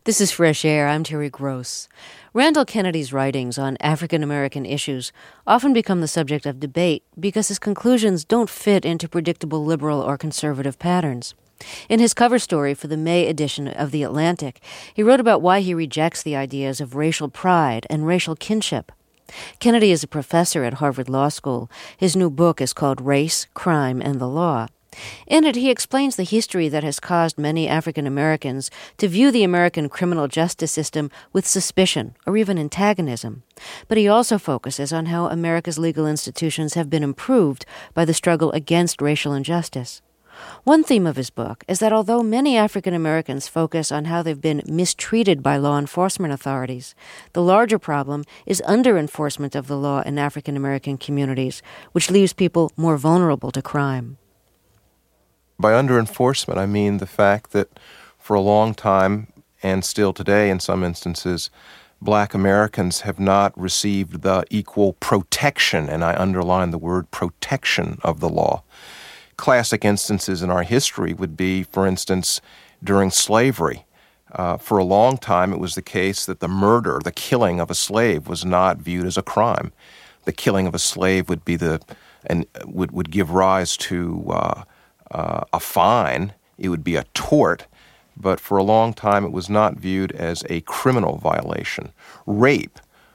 This is Fresh Air. I'm Terry Gross. Randall Kennedy's writings on African American issues often become the subject of debate because his conclusions don't fit into predictable liberal or conservative patterns. In his cover story for the May edition of The Atlantic, he wrote about why he rejects the ideas of racial pride and racial kinship. Kennedy is a professor at Harvard Law School. His new book is called Race, Crime, and the Law. In it, he explains the history that has caused many African Americans to view the American criminal justice system with suspicion or even antagonism. But he also focuses on how America's legal institutions have been improved by the struggle against racial injustice. One theme of his book is that although many African Americans focus on how they've been mistreated by law enforcement authorities, the larger problem is under-enforcement of the law in African American communities, which leaves people more vulnerable to crime. By under-enforcement, I mean the fact that for a long time, and still today in some instances, Black Americans have not received the equal protection, and I underline the word protection, of the law. Classic instances in our history would be, for instance, during slavery. For a long time, it was the case that the murder, the killing of a slave, was not viewed as a crime. The killing of a slave would be would give rise to a fine. It would be a tort, but for a long time it was not viewed as a criminal violation. Rape.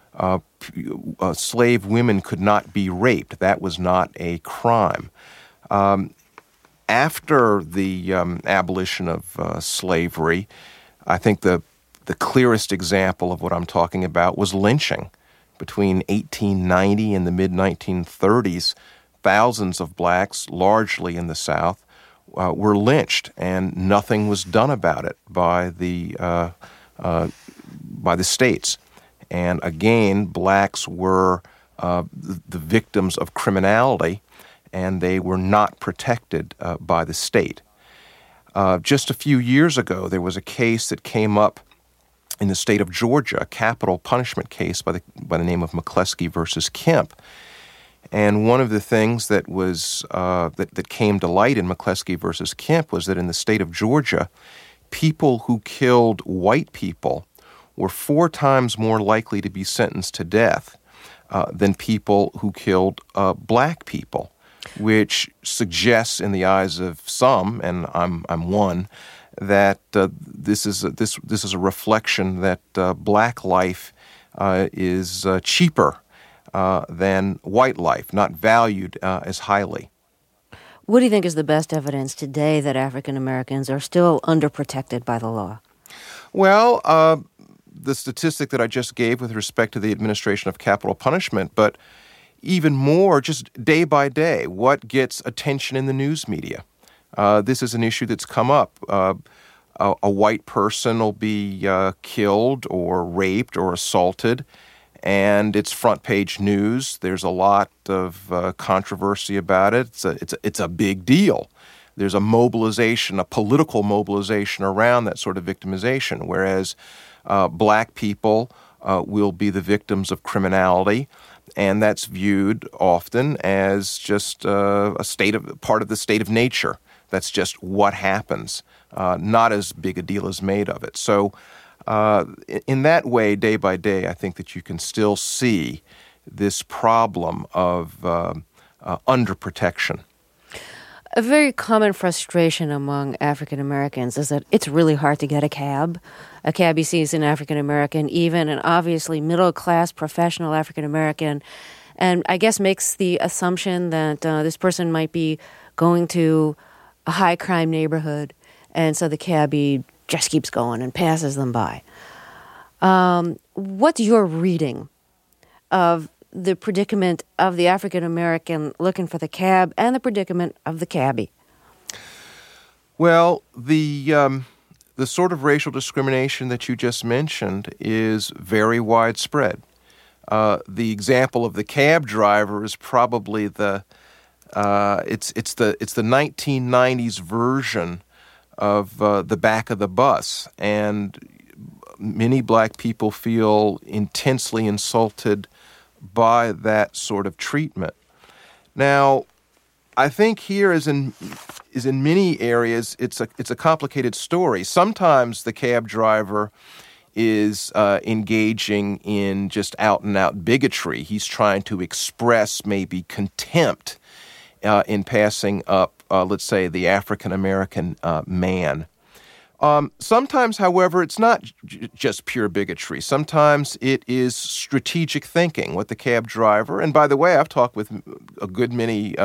Slave women could not be raped. That was not a crime. After the abolition of slavery, I think the clearest example of what I'm talking about was lynching. Between 1890 and the mid-1930s, thousands of blacks, largely in the South, were lynched, and nothing was done about it by the states. And again, blacks were the victims of criminality, and they were not protected by the state. Just a few years ago, there was a case that came up in the state of Georgia, a capital punishment case by the name of McCleskey versus Kemp. And one of the things that was that came to light in McCleskey versus Kemp was that in the state of Georgia, people who killed white people were 4 times more likely to be sentenced to death than people who killed black people, which suggests, in the eyes of some, and I'm one, that this is a reflection that black life is cheaper than white life, not valued as highly. What do you think is the best evidence today that African Americans are still underprotected by the law? Well, the statistic that I just gave with respect to the administration of capital punishment, but even more, just day by day, what gets attention in the news media? This is an issue that's come up. A white person will be killed or raped or assaulted, and it's front page news. There's a lot of controversy about it. It's a big deal. There's a mobilization, a political mobilization around that sort of victimization, whereas black people will be the victims of criminality, and that's viewed often as just part of the state of nature. That's just what happens, not as big a deal as made of it. So in that way, day by day, I think that you can still see this problem of underprotection. A very common frustration among African Americans is that it's really hard to get a cab. A cab you see is an African American, even an obviously middle-class professional African American, and I guess makes the assumption that this person might be going to a high-crime neighborhood, and so the cabbie just keeps going and passes them by. What's your reading of the predicament of the African American looking for the cab and the predicament of the cabbie? Well, the sort of racial discrimination that you just mentioned is very widespread. The example of the cab driver is probably it's the 1990s version of the back of the bus, and many black people feel intensely insulted by that sort of treatment. Now, I think here, as in is in many areas it's a complicated story. Sometimes the cab driver is engaging in just out-and-out bigotry. He's trying to express maybe contempt in passing up, let's say, the African-American man. Sometimes, however, it's not just pure bigotry. Sometimes it is strategic thinking. What the cab driver, and by the way, I've talked with a good many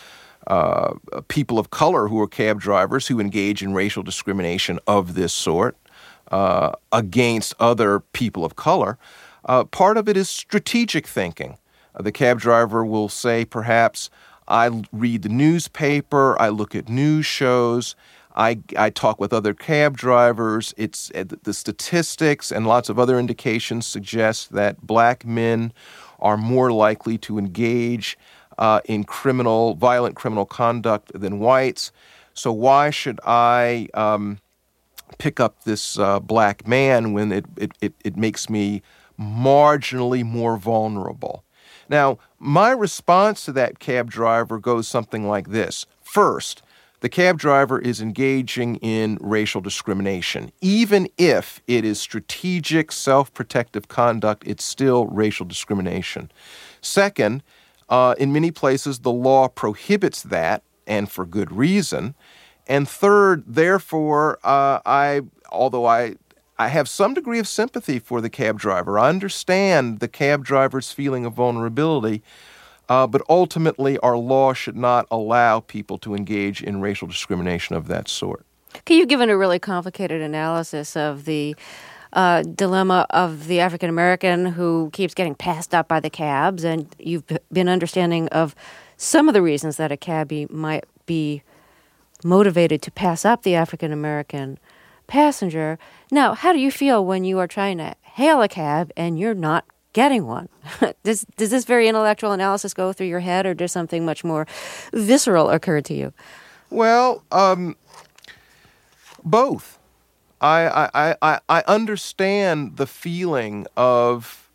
people of color who are cab drivers who engage in racial discrimination of this sort against other people of color. Part of it is strategic thinking. The cab driver will say, perhaps, I read the newspaper, I look at news shows, I talk with other cab drivers. It's the statistics and lots of other indications suggest that black men are more likely to engage in violent criminal conduct than whites. So why should I pick up this black man when it makes me marginally more vulnerable? Now, my response to that cab driver goes something like this. First, the cab driver is engaging in racial discrimination. Even if it is strategic, self-protective conduct, it's still racial discrimination. Second, in many places, the law prohibits that, and for good reason. And third, therefore, although I have some degree of sympathy for the cab driver, I understand the cab driver's feeling of vulnerability, but ultimately our law should not allow people to engage in racial discrimination of that sort. Can you give a really complicated analysis of the dilemma of the African American who keeps getting passed up by the cabs, and you've been understanding of some of the reasons that a cabbie might be motivated to pass up the African American passenger. Now, how do you feel when you are trying to hail a cab and you're not getting one? Does this very intellectual analysis go through your head, or does something much more visceral occur to you? Well, both. I understand the feeling of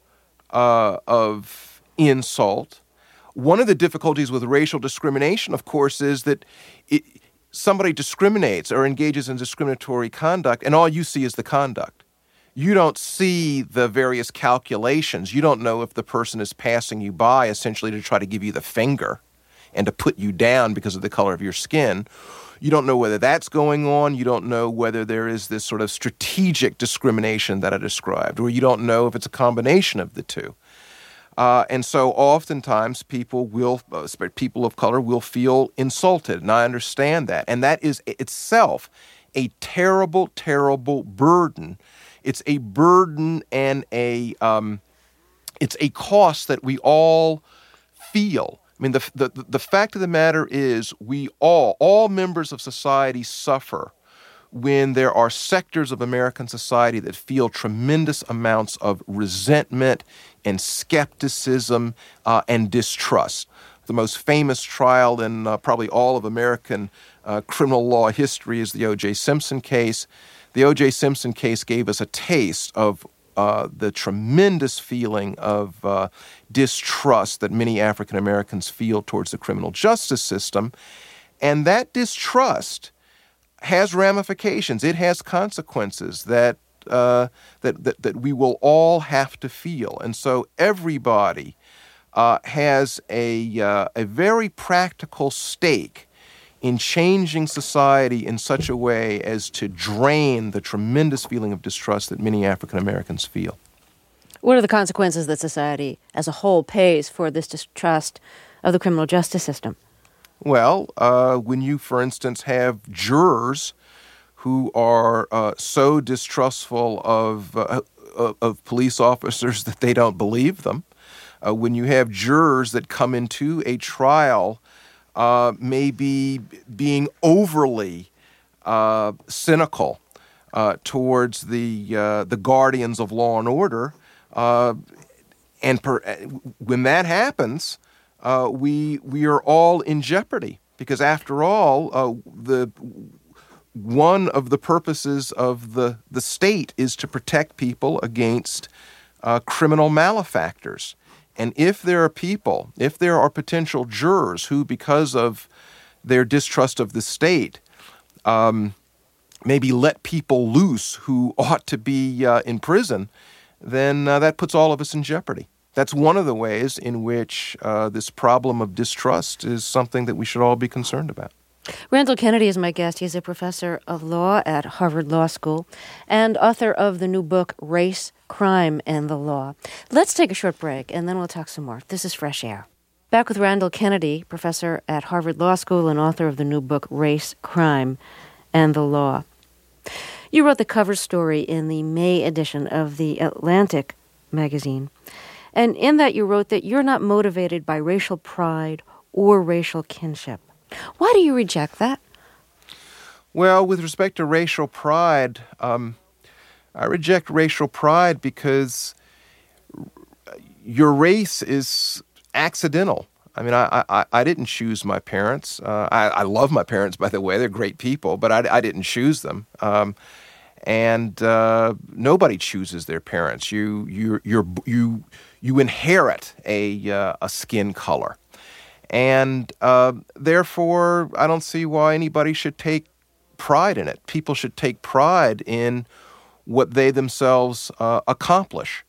insult. One of the difficulties with racial discrimination, of course, is that somebody discriminates or engages in discriminatory conduct, and all you see is the conduct. You don't see the various calculations. You don't know if the person is passing you by essentially to try to give you the finger and to put you down because of the color of your skin. You don't know whether that's going on. You don't know whether there is this sort of strategic discrimination that I described, or you don't know if it's a combination of the two. And so oftentimes people of color will feel insulted, and I understand that. And that is itself a terrible, terrible burden. It's a burden and it's a cost that we all feel. I mean, the fact of the matter is all members of society suffer when there are sectors of American society that feel tremendous amounts of resentment and skepticism and distrust. The most famous trial in probably all of American criminal law history is the O.J. Simpson case. The O.J. Simpson case gave us a taste of the tremendous feeling of distrust that many African Americans feel towards the criminal justice system. And that distrust has ramifications. It has consequences that we will all have to feel. And so everybody has a very practical stake in changing society in such a way as to drain the tremendous feeling of distrust that many African Americans feel. What are the consequences that society as a whole pays for this distrust of the criminal justice system? Well, when you, for instance, have jurors who are so distrustful of police officers that they don't believe them, when you have jurors that come into a trial maybe being overly cynical towards the guardians of law and order, when that happens, we are all in jeopardy, because after all, one of the purposes of the state is to protect people against criminal malefactors. And if there are potential jurors who, because of their distrust of the state, maybe let people loose who ought to be in prison, then that puts all of us in jeopardy. That's one of the ways in which this problem of distrust is something that we should all be concerned about. Randall Kennedy is my guest. He's a professor of law at Harvard Law School and author of the new book, Race, Crime, and the Law. Let's take a short break, and then we'll talk some more. This is Fresh Air. Back with Randall Kennedy, professor at Harvard Law School and author of the new book, Race, Crime, and the Law. You wrote the cover story in the May edition of The Atlantic magazine. And in that you wrote that you're not motivated by racial pride or racial kinship. Why do you reject that? Well, with respect to racial pride, I reject racial pride because your race is accidental. I mean, I didn't choose my parents. I love my parents, by the way. They're great people, but I didn't choose them. And nobody chooses their parents. You inherit a skin color. And therefore, I don't see why anybody should take pride in it. People should take pride in what they themselves accomplish.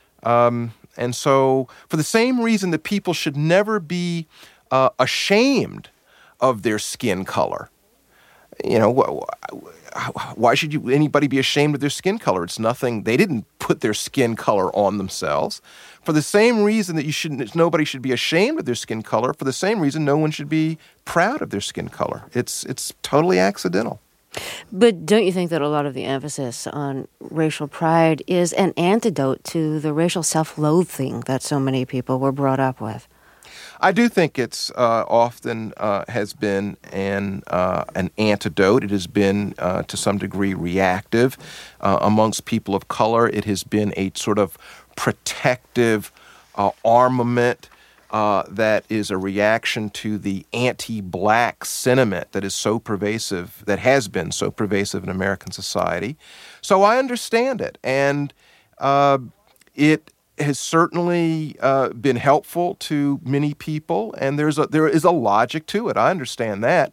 And so, for the same reason that people should never be ashamed of their skin color, you know, why should anybody be ashamed of their skin color? It's nothing. They didn't put their skin color on themselves. For the same reason that nobody should be ashamed of their skin color, for the same reason no one should be proud of their skin color. It's totally accidental. But don't you think that a lot of the emphasis on racial pride is an antidote to the racial self-loathing that so many people were brought up with? I do think it's often has been an antidote. It has been, to some degree, reactive. Amongst people of color, it has been a sort of protective armament that is a reaction to the anti-black sentiment that is so pervasive, that has been so pervasive in American society. So I understand it, and it has certainly been helpful to many people, and there is a logic to it. I understand that,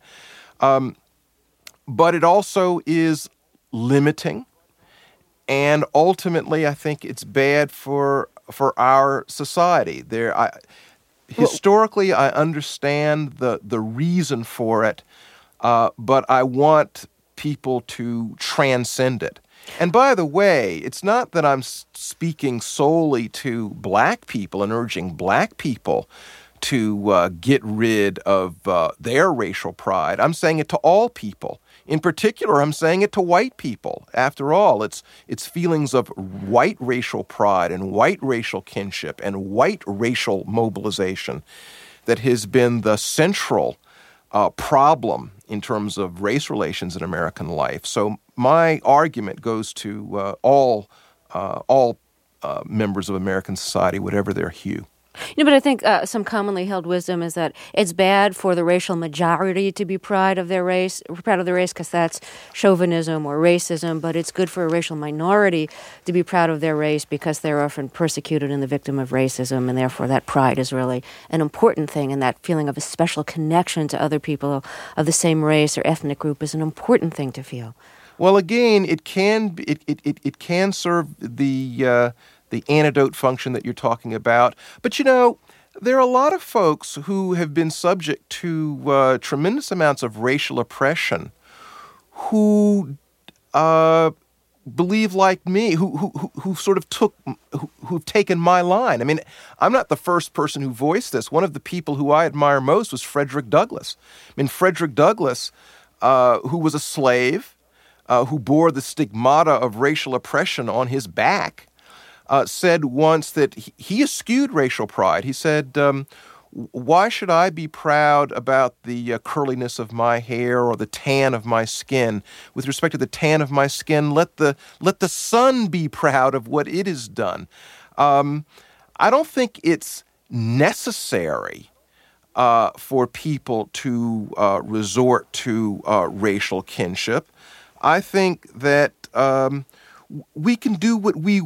but it also is limiting, and ultimately, I think it's bad for our society. Historically, I understand the reason for it, but I want people to transcend it. And by the way, it's not that I'm speaking solely to black people and urging black people to get rid of their racial pride. I'm saying it to all people. In particular, I'm saying it to white people. After all, it's feelings of white racial pride and white racial kinship and white racial mobilization that has been the central problem in terms of race relations in American life. So my argument goes to all members of American society, whatever their hue. But I think some commonly held wisdom is that it's bad for the racial majority to be proud of their race, because that's chauvinism or racism, but it's good for a racial minority to be proud of their race because they're often persecuted and the victim of racism, and therefore that pride is really an important thing, and that feeling of a special connection to other people of the same race or ethnic group is an important thing to feel. Well, again, it can serve the antidote function that you're talking about. But, there are a lot of folks who have been subject to tremendous amounts of racial oppression who believe like me, who sort of who've taken my line. I mean, I'm not the first person who voiced this. One of the people who I admire most was Frederick Douglass. I mean, Frederick Douglass, who was a slave, who bore the stigmata of racial oppression on his back, said once that he eschewed racial pride. He said, why should I be proud about the curliness of my hair or the tan of my skin? With respect to the tan of my skin, let the sun be proud of what it has done. I don't think it's necessary for people to resort to racial kinship. I think that we can do what we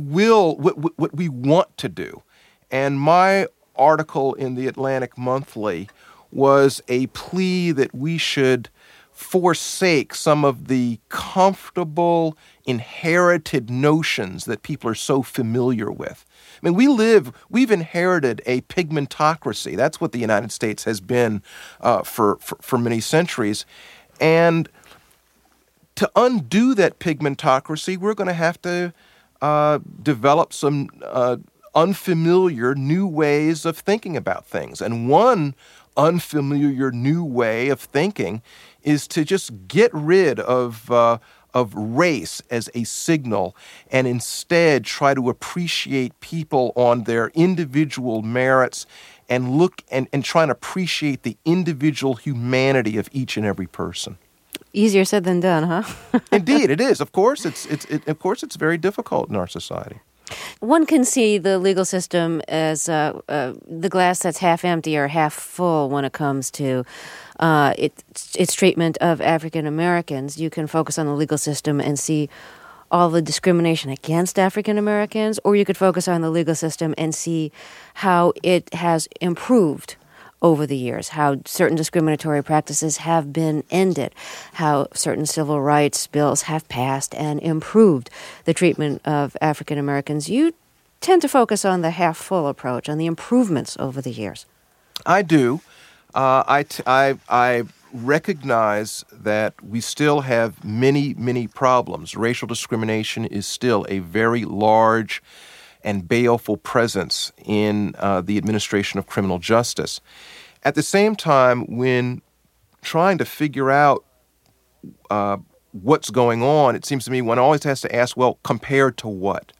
want to do. And my article in the Atlantic Monthly was a plea that we should forsake some of the comfortable, inherited notions that people are so familiar with. I mean, we've inherited a pigmentocracy. That's what the United States has been for many centuries. And to undo that pigmentocracy, we're going to have to develop some unfamiliar new ways of thinking about things. And one unfamiliar new way of thinking is to just get rid of race as a signal and instead try to appreciate people on their individual merits and look and try and appreciate the individual humanity of each and every person. Easier said than done, huh? Indeed, it is. Of course, it's very difficult in our society. One can see the legal system as the glass that's half empty or half full when it comes to its treatment of African Americans. You can focus on the legal system and see all the discrimination against African Americans, or you could focus on the legal system and see how it has improved over the years, how certain discriminatory practices have been ended, how certain civil rights bills have passed and improved the treatment of African Americans. You tend to focus on the half-full approach, on the improvements over the years. I do. I recognize that we still have many, many problems. Racial discrimination is still a very large and baleful presence in the administration of criminal justice. At the same time, when trying to figure out what's going on, it seems to me one always has to ask, well, compared to what?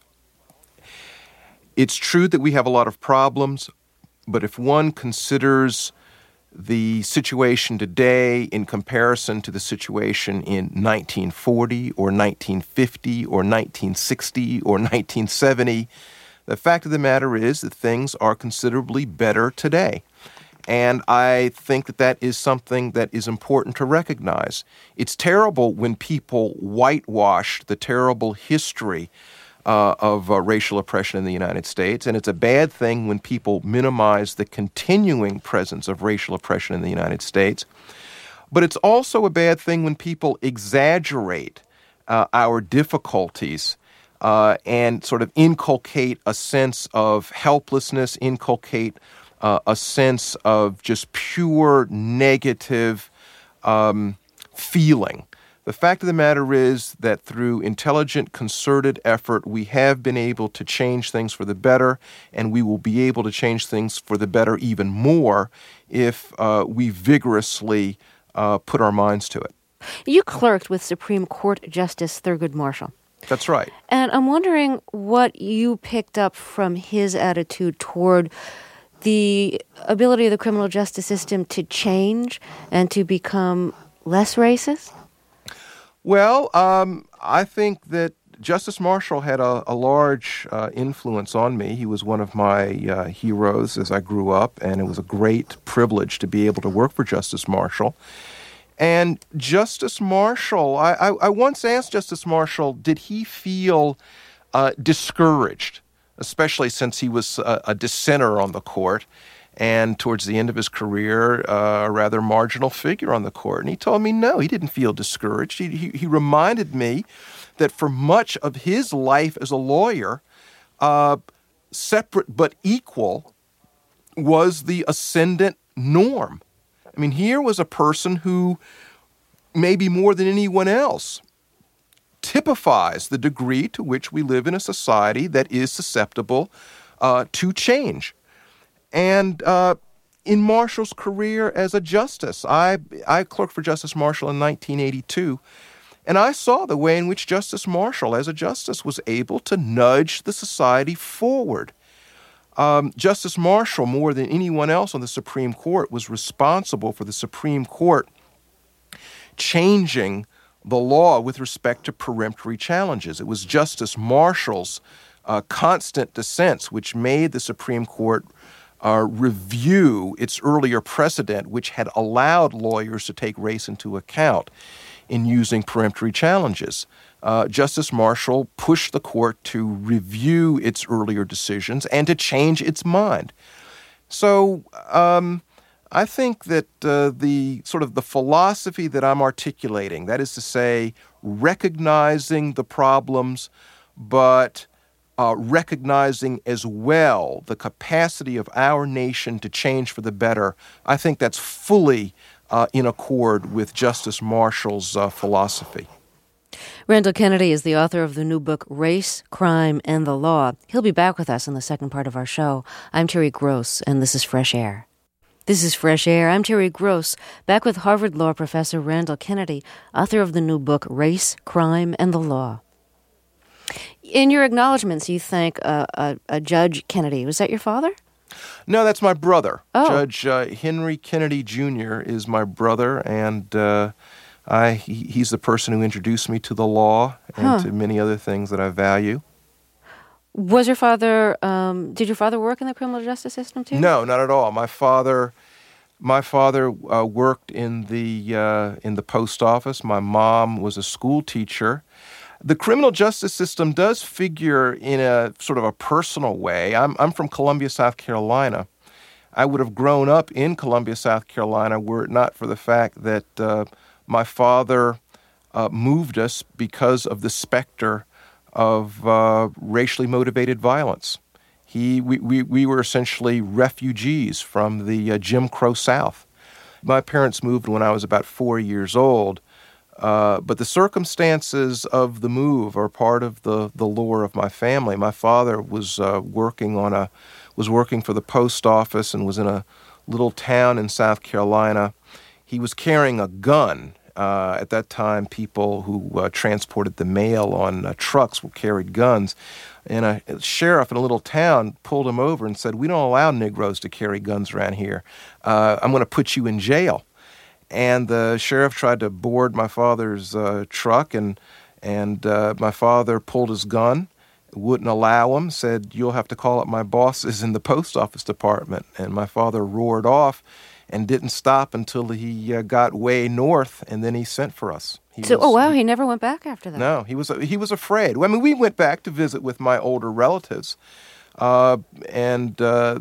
It's true that we have a lot of problems, but if one considers the situation today in comparison to the situation in 1940 or 1950 or 1960 or 1970, the fact of the matter is that things are considerably better today. And I think that that is something that is important to recognize. It's terrible when people whitewash the terrible history of racial oppression in the United States, and it's a bad thing when people minimize the continuing presence of racial oppression in the United States. But it's also a bad thing when people exaggerate our difficulties and sort of inculcate a sense of helplessness, inculcate a sense of just pure negative feeling. The fact of the matter is that through intelligent, concerted effort, we have been able to change things for the better, and we will be able to change things for the better even more if we vigorously put our minds to it. You clerked with Supreme Court Justice Thurgood Marshall. That's right. And I'm wondering what you picked up from his attitude toward the ability of the criminal justice system to change and to become less racist? Well, I think that Justice Marshall had a large influence on me. He was one of my heroes as I grew up, and it was a great privilege to be able to work for Justice Marshall. And Justice Marshall, I once asked Justice Marshall, did he feel discouraged, especially since he was a dissenter on the court, and towards the end of his career, a rather marginal figure on the court. And he told me, no, he didn't feel discouraged. He reminded me that for much of his life as a lawyer, separate but equal was the ascendant norm. I mean, here was a person who, maybe more than anyone else, typifies the degree to which we live in a society that is susceptible to change. And in Marshall's career as a justice, I clerked for Justice Marshall in 1982, and I saw the way in which Justice Marshall, as a justice, was able to nudge the society forward. Justice Marshall, more than anyone else on the Supreme Court, was responsible for the Supreme Court changing the law with respect to peremptory challenges. It was Justice Marshall's constant dissents which made the Supreme Court review its earlier precedent, which had allowed lawyers to take race into account in using peremptory challenges. Justice Marshall pushed the court to review its earlier decisions and to change its mind. So I think that the sort of the philosophy that I'm articulating, that is to say, recognizing the problems, but recognizing as well the capacity of our nation to change for the better, I think that's fully in accord with Justice Marshall's philosophy. Randall Kennedy is the author of the new book, Race, Crime, and the Law. He'll be back with us in the second part of our show. I'm Terry Gross, and this is Fresh Air. This is Fresh Air. I'm Terry Gross, back with Harvard Law professor Randall Kennedy, author of the new book, Race, Crime, and the Law. In your acknowledgments, you thank Judge Kennedy. Was that your father? No, that's my brother. Oh. Judge Henry Kennedy Jr. is my brother, and he's the person who introduced me to the law and to many other things that I value. Was your father, did your father work in the criminal justice system too? No, not at all. My father worked in the post office. My mom was a school teacher. The criminal justice system does figure in a sort of a personal way. I'm from Columbia, South Carolina. I would have grown up in Columbia, South Carolina, were it not for the fact that my father moved us because of the specter of racially motivated violence. We were essentially refugees from the Jim Crow South. My parents moved when I was about 4 years old, but the circumstances of the move are part of the lore of my family. My father was working for the post office and was in a little town in South Carolina. He was carrying a gun. At that time, people who transported the mail on trucks carried guns. And a sheriff in a little town pulled him over and said, "We don't allow Negroes to carry guns around here. I'm going to put you in jail." And the sheriff tried to board my father's truck, and my father pulled his gun, wouldn't allow him, said, "You'll have to call up my bosses in the post office department." And my father roared off and didn't stop until he got way north, and then he sent for us. He never went back after that. No, he was afraid. I mean, we went back to visit with my older relatives, and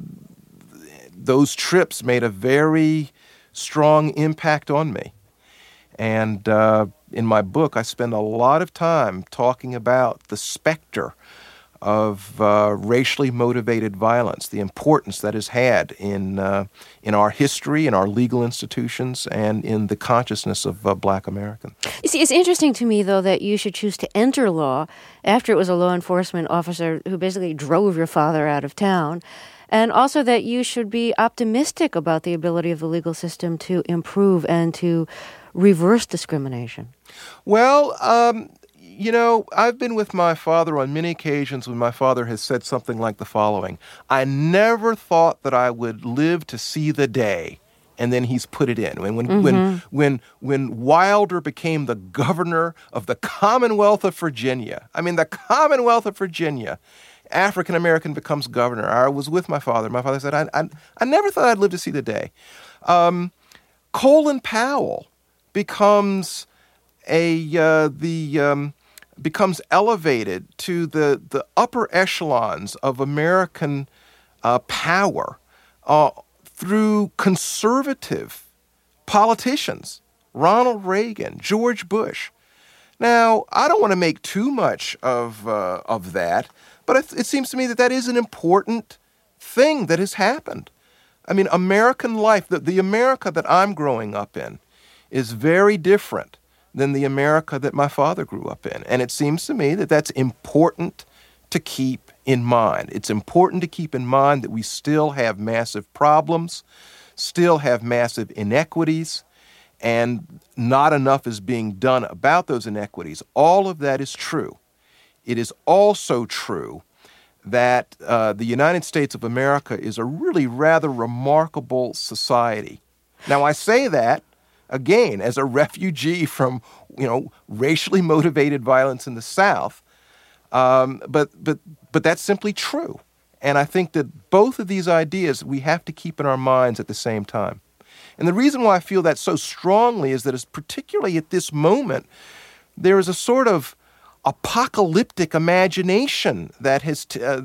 those trips made a very strong impact on me. And in my book, I spend a lot of time talking about the specter of racially motivated violence, the importance that has had in our history, in our legal institutions, and in the consciousness of Black Americans. You see, it's interesting to me, though, that you should choose to enter law after it was a law enforcement officer who basically drove your father out of town, and also that you should be optimistic about the ability of the legal system to improve and to reverse discrimination. Well, I've been with my father on many occasions when my father has said something like the following: "I never thought that I would live to see the day," and then he's put it in. When Wilder became the governor of the Commonwealth of Virginia, the Commonwealth of Virginia, African American becomes governor. I was with my father. My father said, "I never thought I'd live to see the day." Colin Powell becomes becomes elevated to the upper echelons of American power through conservative politicians, Ronald Reagan, George Bush. Now, I don't want to make too much of that, but it seems to me that is an important thing that has happened. American life, the America that I'm growing up in, is very different than the America that my father grew up in. And it seems to me that that's important to keep in mind. It's important to keep in mind that we still have massive problems, still have massive inequities, and not enough is being done about those inequities. All of that is true. It is also true that the United States of America is a really rather remarkable society. Now, I say that, again, as a refugee from, racially motivated violence in the South, but that's simply true. And I think that both of these ideas we have to keep in our minds at the same time. And the reason why I feel that so strongly is that, particularly at this moment, there is a sort of apocalyptic imagination that has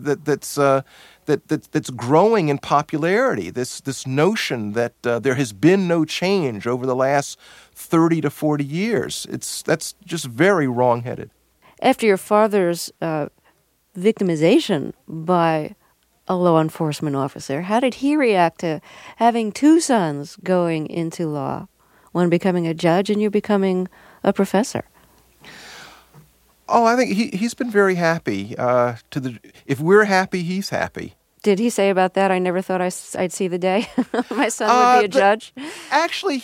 that's growing in popularity. This notion that there has been no change over the last 30 to 40 years. That's just very wrong-headed. After your father's victimization by a law enforcement officer, how did he react to having two sons going into law, one becoming a judge and you becoming a professor? Oh, I think he's been very happy. If we're happy, he's happy. Did he say about that, I never thought I'd see the day my son would be a judge? Actually,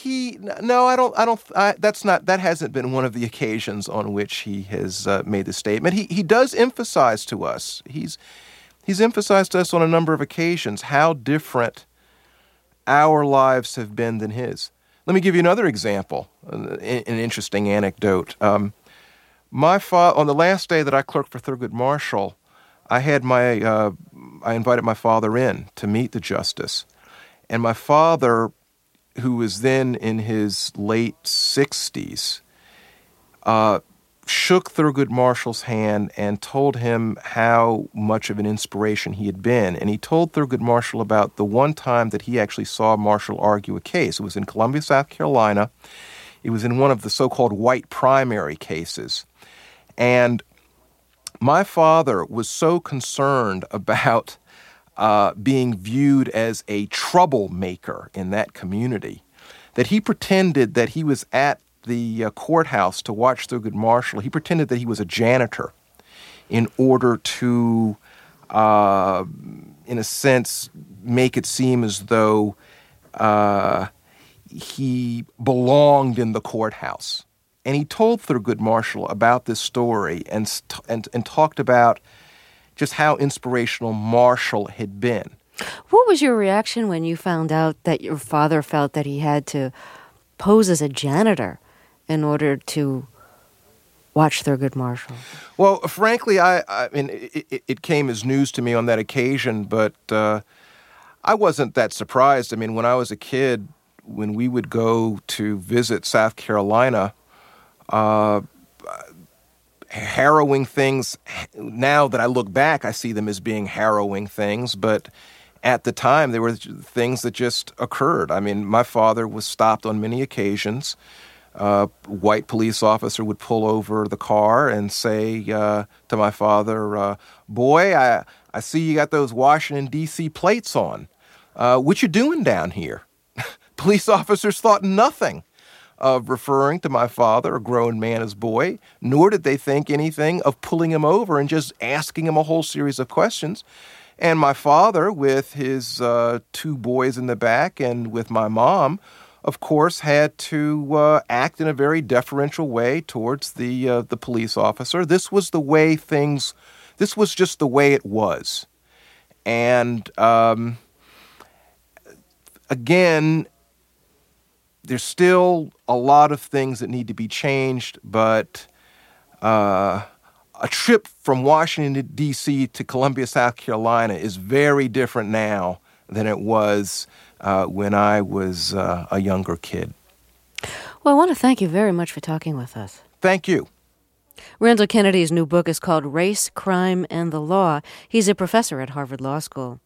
that hasn't been one of the occasions on which he has made the statement. He does emphasize to us, he's emphasized to us on a number of occasions how different our lives have been than his. Let me give you another example, an interesting anecdote. My father, on the last day that I clerked for Thurgood Marshall, I invited my father in to meet the justice. And my father, who was then in his late 60s, shook Thurgood Marshall's hand and told him how much of an inspiration he had been. And he told Thurgood Marshall about the one time that he actually saw Marshall argue a case. It was in Columbia, South Carolina. It was in one of the so-called white primary cases. And my father was so concerned about being viewed as a troublemaker in that community that he pretended that he was at the courthouse to watch Thurgood Marshall. He pretended that he was a janitor in order to, in a sense, make it seem as though he belonged in the courthouse. And he told Thurgood Marshall about this story and talked about just how inspirational Marshall had been. What was your reaction when you found out that your father felt that he had to pose as a janitor in order to watch Thurgood Marshall? Well, frankly, I mean, it came as news to me on that occasion, but I wasn't that surprised. I mean, when I was a kid, when we would go to visit South Carolina, harrowing things. Now that I look back, I see them as being harrowing things, but at the time, there were things that just occurred. I mean, my father was stopped on many occasions. White police officer would pull over the car and say to my father, boy, I see you got those Washington, D.C. plates on. What you doing down here? Police officers thought nothing of referring to my father, a grown man, as boy, nor did they think anything of pulling him over and just asking him a whole series of questions. And my father, with his two boys in the back and with my mom, of course, had to act in a very deferential way towards the police officer. This was just the way it was. And again, there's still a lot of things that need to be changed, but a trip from Washington, D.C. to Columbia, South Carolina is very different now than it was when I was a younger kid. Well, I want to thank you very much for talking with us. Thank you. Randall Kennedy's new book is called Race, Crime, and the Law. He's a professor at Harvard Law School.